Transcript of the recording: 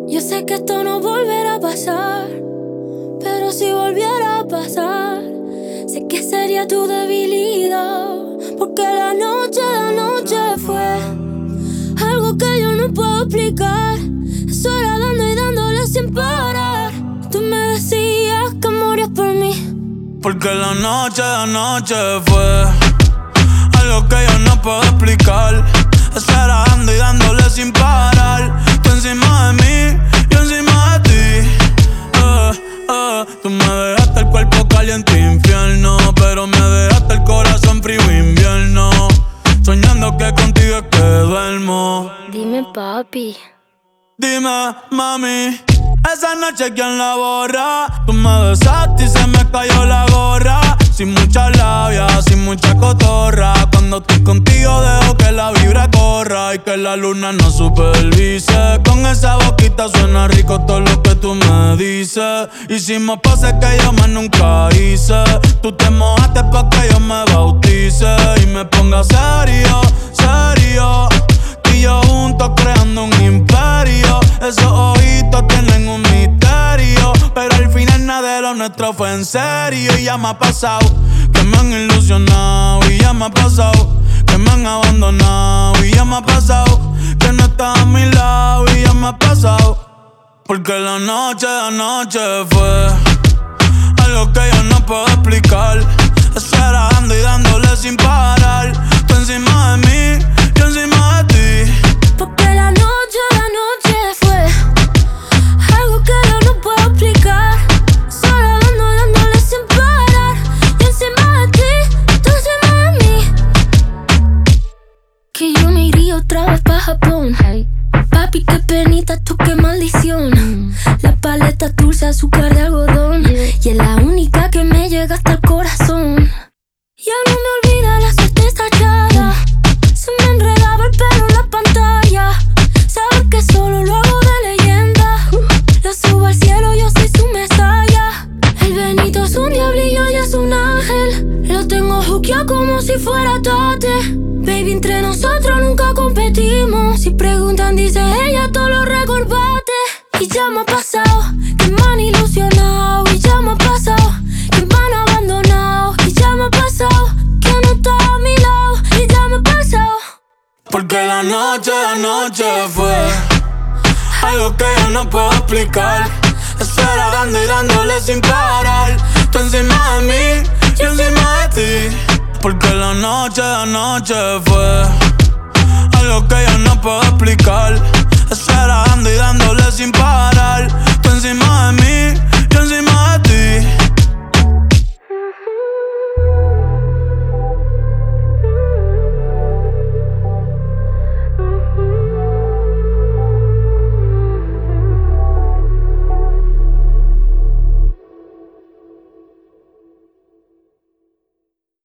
Yo sé que esto no volverá a pasar, pero si volviera a pasar, sé que sería tu debilidad. Porque la noche fue algo que yo no puedo explicar. Eso era dando y dándole sin parar. Tú me decías que morías por mí. Porque la noche fue algo que yo no puedo explicar. Eso era dando y dándole sin parar. Tú encima de mí, yo encima de ti. Tú me dejaste el cuerpo caliente infierno, pero me dejaste el corazón frío invierno. Soñando que contigo es que duermo. Dime, papi. Dime, mami, esa noche ¿quién la borra? Tú me besaste y se me cayó la gorra. Sin mucha labia, sin mucha cotorra. Cuando estoy contigo dejo que la vibra corra y que la luna no supervise. Con esa boquita suena rico todo lo que tú me dices. Hicimos poses que yo más nunca hice. Tú te mojaste pa' que yo me bautice y me ponga serio, serio. Tú y yo juntos creando un imperio. Esos ojitos tienen un misterio, pero al final nada de lo nuestro fue en serio. Y ya me ha pasado que me han ilusionado. Y ya me ha pasado que me han abandonado. Y ya me ha pasado que no estás a mi lado. Y ya me ha pasado porque la noche fue algo que yo no puedo explicar. Eso era dando y dándole sin parar. Tú encima de mí, yo encima de ti. Porque la noche fue algo que yo no puedo explicar. Solo dándole sin parar. Yo encima de ti, tú encima de mí. Que yo me iría otra vez pa' Japón. Hey. Papi, qué penita, tú qué maldición. La paleta dulce, azúcar de algodón. Y es la única que me llega hasta el corazón. Ya no me olvida la suerte estallada. Se me enredaba el pelo en la pantalla. Saber que solo lo hago de leyenda. Lo subo al cielo, yo soy su mesaya. El Benito es un diablillo y es un ángel. Lo tengo juqueado como si fuera Tate. Baby, entre nosotros nunca competimos. Si preguntan, dice ella, todo lo recorbate. Y ya me ha pasado que me han ilusionado. Y ya me ha pasado que me han abandonado. Y ya me ha pasado que no está a mi lado. Y ya me ha pasado porque la noche fue algo que yo no puedo explicar. Eso era dando y dándole sin parar. Tú encima de mí, yo encima de ti. Porque la noche fue algo que yo no puedo explicar.